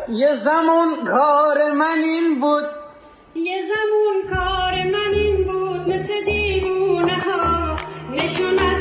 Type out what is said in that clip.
یه زمان کار من این بود، یه زمان کار من این بود، مثل دیوونه ها نشون